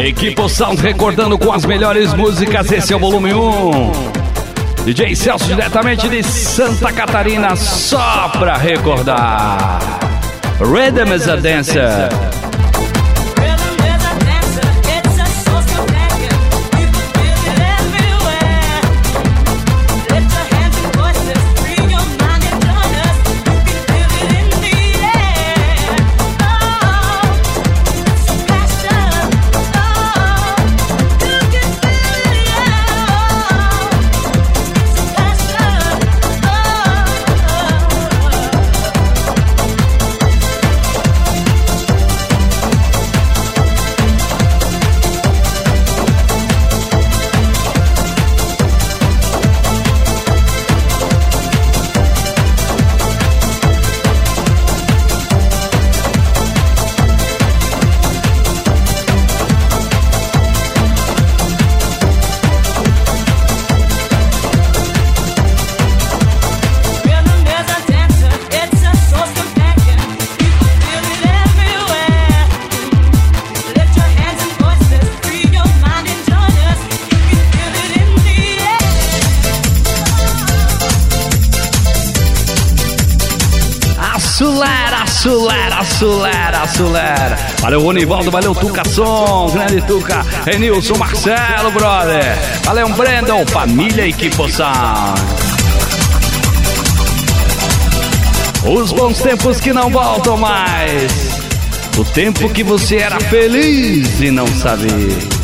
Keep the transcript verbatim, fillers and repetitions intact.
Equipo Sound recordando com as melhores músicas. Esse é o volume um. D J Celso diretamente de Santa Catarina, só pra recordar. Rhythm is a Dancer. Acelera, acelera, acelera, acelera. Valeu, Ronivaldo, valeu, Tuca Som, grande Tuca, Renilson, Marcelo, brother. Valeu, Brandon, família Equipo Sound. Os bons tempos que não voltam mais. O tempo que você era feliz e não sabia.